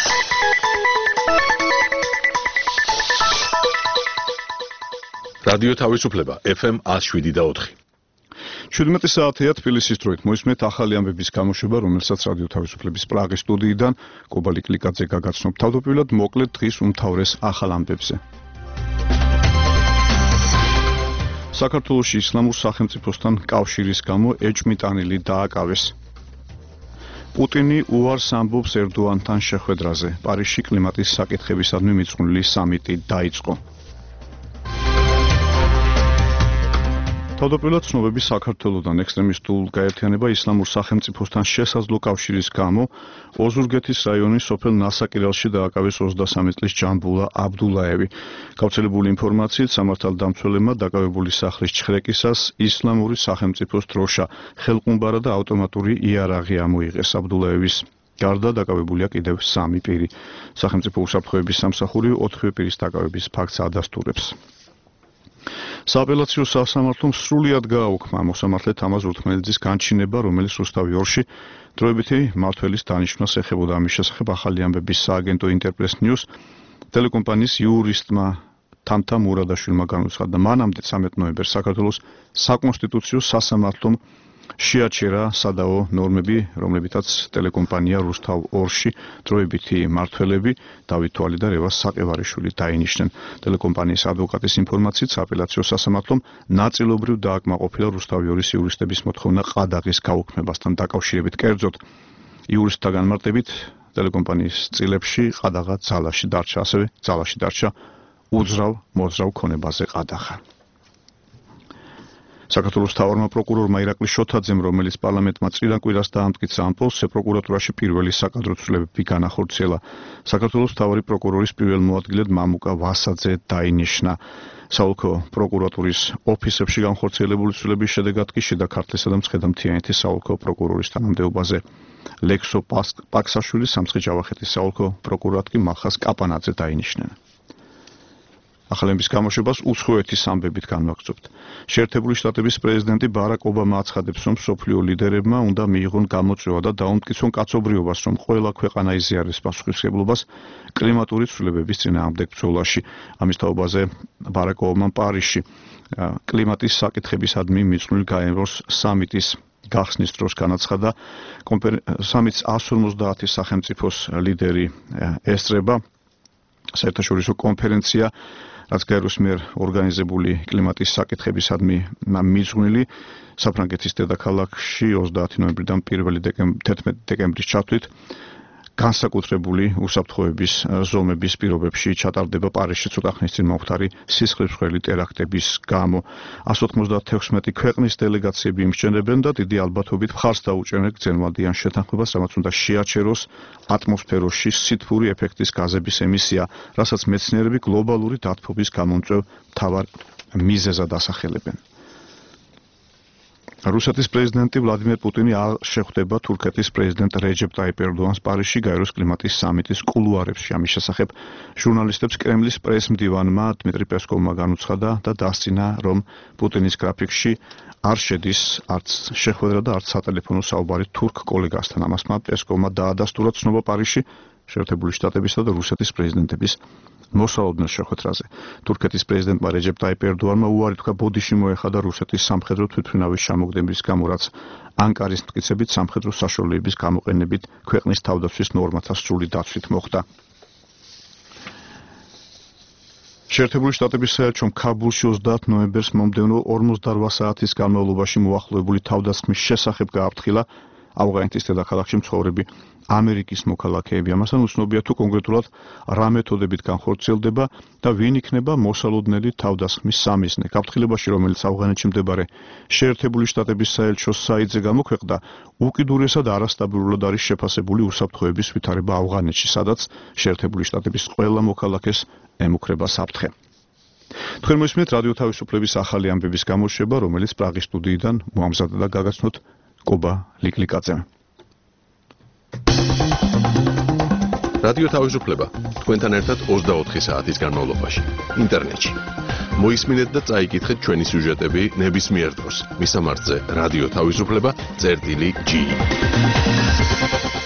რადიო თავისუფლება FM 107.4. 17 საათია თბილისის დროით მოისმენთ ახალი ამბების გამოშვება, რომელსაც რადიო თავისუფლების პრაღის სტუდიიდან კობა ლიკლიკაძე გაგაცნობ. თავდაპირველად მოკლედ დღის უმთავრეს ახალ ამბებზე. საქართველოში ისლამურ სახელმწიფოსთან კავშირის გამო ეჭვმიტანილი დააკავეს. პუტინი უარს ამბობს ერდოანთან შეხვედრაზე. პარიზში კლიმატის საკითხებისადმი მიძღვნილი სამიტი დაიწყო. თავდაპირველად ცნობები საქართველოდან ექსტრემისტულ გაერთიანება ისლამურ სახელმწიფოსთან შესაძლო კავშირის გამო ოზურგეთის რაიონის სოფელ ნასაკირალში დააკავეს 23 წლის ჯამბულა აბდულაევი. გავრცელებული ინფორმაციით სამართალდამცველებმა დაკავებული სახლის ჩხრეკისას ისლამური სახელმწიფოს დროშა, ხელყუმბარა და ავტომატური იარაღი ამოიღეს. აბდულაევის გარდა დაკავებულია კიდევ 3 პირი. სახელმწიფო უსაფრთხოების სამსახური 4 პირის დაკავების ფაქტს ადასტურებს. სააპელაციო სასამართლომ სრულად გააუქმა მოსამართლე თამაზ ურთმელიძის განჩინება, რომელიც რუსთავი 2-ში დროებითი მმართველის დანიშვნას ეხებოდა. ამის შესახებ ახალი ამბების სააგენტო ინტერპრეს ნიუს ტელეკომპანიის იურისტმა თამთა მურადაშვილმა განუცხადა. მანამდე 13 ნოემბერს საქართველოს საკონსტიტუციო სასამართლომ შეაჩერა სადაო ნორმები, რომლებითაც ტელეკომპანია რუსთავ 2-ში დროებითი მმართველები დავით თვალი და რევაზ საყევარიშვილი დაინიშნენ. ტელეკომპანიის ადვოკატის ინფორმაციით სააპელაციო სასამართლომ ნაწილობრივ დააკმაყოფილა რუსთავი 2-ის იურისტების მოთხოვნა ყადაღის გაუქმებასთან დაკავშირებით. კერძოდ, იურისტთა განმარტებით ტელეკომპანიის წილებში ყადაღა ძალაში დარჩა, ასევე ძალაში დარჩა უძრავ ქონებაზე ყადაღა. საქართველოს მთავარმა პროკურორმა ირაკლი შოთაძემ, რომელიც პარლამენტმა წილად კვირას დაამტკიცა ამ პოსტზე, პროკურატურაში პირველი საკადრო ცვლილებები განახორციელა. საქართველოს მთავარი პროკურორის პირველ მოადგილედ მამუკა ვასაძე დაინიშნა. საოლქო პროკურატურის ოფისებში განხორციელებული ცვლილების შედეგად კი შიდა ქართლისა და მცხეთა-მთიანეთის საოლქო პროკურორის თანამდებობაზე ლექსო პაქსაშვილი, სამცხე-ჯავახეთის საოლქო პროკურორად კი მალხას კაპანაძე დაინიშნენ. ახალების გამოშვებას უცხოეთის ამბებით განვაგრძობთ. შეერთებული შტატების პრეზიდენტი ბარაკ ობამა აცხადებს, რომ მსოფლიო ლიდერებმა უნდა მიიღონ გამოწვევა და დაუმტკიცონ კაცობრიობას, რომ ყველა ქვეყანა იზიარეს პასუხისმგებლობას კლიმატური ცვლილებების წინააღმდეგ ბრძოლაში. ამის თაობაზე ბარაკ ობამამ პარიზში კლიმატის საკითხებისადმი მიძღვნილ გაეროს სამიტის გახსნის დროს განაცხადა, სამიტს 150 სახელმწიფოს ლიდერი ესწრება. საერთაშორისო კონფერენცია, რაც გაეროს მიერ ორგანიზებული კლიმატის საკითხებისადმი მიძღვნილი საფრანგეთის დედაქალაქში 30 ნოემბრიდან 11 დეკემბრის ჩათვლით განსაკუთრებული უსაფრთხოების ზომების პირობებში ჩატარდება პარიზში ცოტა ხნის წინ მომხდარი სისხლისმღვრელი ტერაქტების გამო. 196 ქვეყნის დელეგაციები იმსჯენებენ და დიდი ალბათობით მხარს დაუჭერენ გრძელვადიან შეთანხმებას, რამაც უნდა შეაჩეროს ატმოსფეროში სითბური ეფექტის გაზების ემისია, რასაც მეცნიერები გლობალური დათბობის გამომწვევ მთავარ მიზეზად ასახელებენ. რუსეთის პრეზიდენტი ვლადიმერ პუტინი არ შეხვდება თურქეთის პრეზიდენტ რეჯეპ ტაიპ ერდოანს პარიზში გაეროს კლიმატის სამიტის კულუარებში. ამის შესახებ ჟურნალისტებს კრემლის პრესმდივანმა დმიტრი პესკოვმა განუცხადა და დასცინა, რომ პუტინის გრაფიკში არ შედის არც შეხვედრა და არც სატელეფონო საუბარი თურქ კოლეგასთან. ამასმა პესკოვმა დაადასტურა ცნობა პარიზში შეერთებული შტატებისა და რუსეთის პრეზიდენტების მოსალოდნელ შეხვედრაზე. თურქეთის პრეზიდენტმა რეჯეპ ტაიპ ერდოანმა უარი თქვა ბოდიში მოეხადა რუსეთის სამხედრო თვითმფრინავის ჩამოგდების გამო, რაც ანკარის მტკიცებით სამხედრო საშუალებების გამოყენებით ქვეყნის თავდაცვის ნორმათა სრული დაცვით მოხდა. შეერთებული შტატების საელჩომ ქაბულში 30 ნოემბერს მომდევნო 48 საათის განმავლობაში მოახლოებული თავდასხმის შესახებ გააფრთხილა ავღანეთის დედაქალაქში მცხოვრები ამერიკის მოქალაქეები. ამასთან უცნობია თუ კონკრეტულად რა მეთოდებით განხორციელდება და ვინ იქნება მოსალოდნელი თავდასხმის სამიზნე. გაფრთხილებაში, რომელიც ავღანეთში მდებარე შეერთებული შტატების საელჩოს საიტზე გამოქვეყნდა, უკიდურესად არასტაბილურად არის შეფასებული უსაფრთხოების ვითარება ავღანეთში, სადაც შეერთებული შტატების ყველა მოქალაქეს ემუქრება საფრთხე. თქვენ მოისმენთ რადიო თავისუფლების ახალი ამბების გამოშვება, რომელიც პრაღის სტუდიიდან მოამზადდა და გაგაცნოთ კობა ლიკლიკაძემ. რადიო თავისუფლება თქვენთან ერთად 24 საათის განმავლობაში ინტერნეტში. მოისმინეთ და წაიკითხეთ ჩვენი სიუჟეტები ნებისმიერ დროს. მისამართზე რადიო თავისუფლება წერტილი G.